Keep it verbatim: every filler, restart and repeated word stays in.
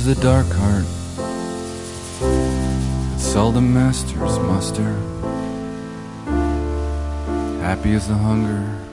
the dark heart that seldom masters muster. Happy as the hunger